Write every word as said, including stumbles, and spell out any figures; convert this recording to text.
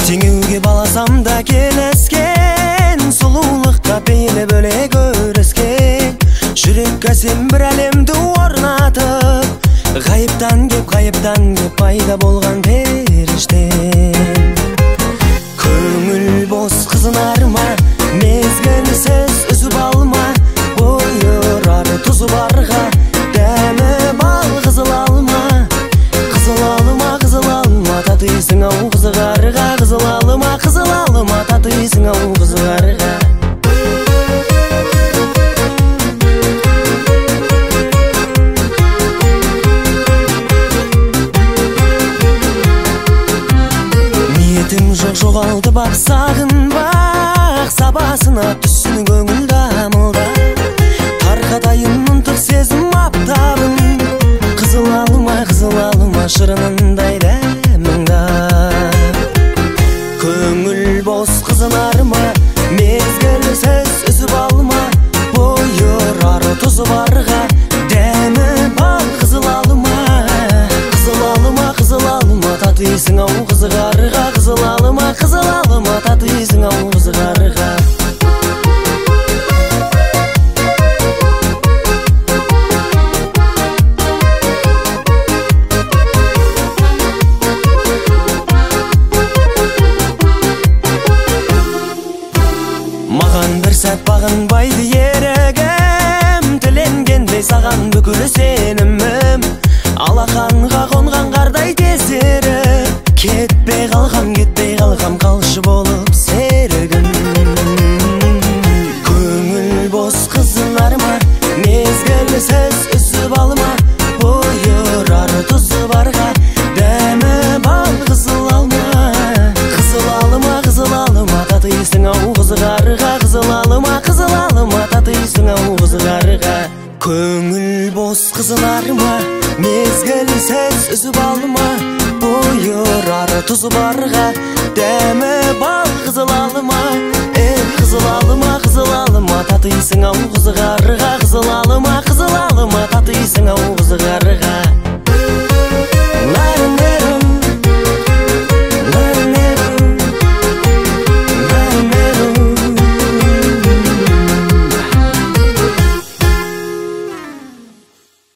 теңеуге баласам да келескен, сұлулыққа пейілі бөлек өрескен. Жүрекке сен бір әлемді орнатып, ғайыптан кеп, ғайыптан кеп пайда болған періштен. Көңіл бос қызынар ма, мезгілсіз үзіп алма, бойырары тұзы барға дәмі бал. Қызыл алма, қызыл алма, қызыл алма, татыйсың ау қызығарға. Қызыл алма, қызыл алма, татыйсың ау қызығарға. Жоқ жоғалды бақ, сағынбақ, сабасына түссін көңіл дамылда. Тарқатайын ұнтық сезім аптабын, қызыл алма, қызыл алма, шырынындай дәміңда. Көңіл бос қызынар ма, мезгілсіз үзіп алма, бойырары тұзы барға дәмі бал. Қызыл алма, қызыл алма, қызыл алма, татыйсың ау қызығарға. Қызыл алма, қызыл алма, татыйсың ау қызығарға. Маған бір сәт бағынбайды ерігім, тіленгендей саған бүкіл сенімім. Алақанға қонған қардай тезеріп, кетпей қалғам, кетпей қалғам, қалшы болып серігім. Көңіл бос қызынар ма, мезгілсіз үзіп алма, бойырары тұзы барға дәмі бал. Қызыл алма, қызыл алма, қызыл алма, татыйсың ау қызығарға. Қызыл алма, қызыл алма, татыйсың ау қызығарға. Көңіл бос қызынар ма, мезгілсіз үзіп алма, бойырары тұзы барға дәмі бал. Қызыл алма, эй, қызыл алма, қызыл алма, татыйсың ау қызығарға. Қызыл алма, қызыл алма, татыйсың ау қызығарға.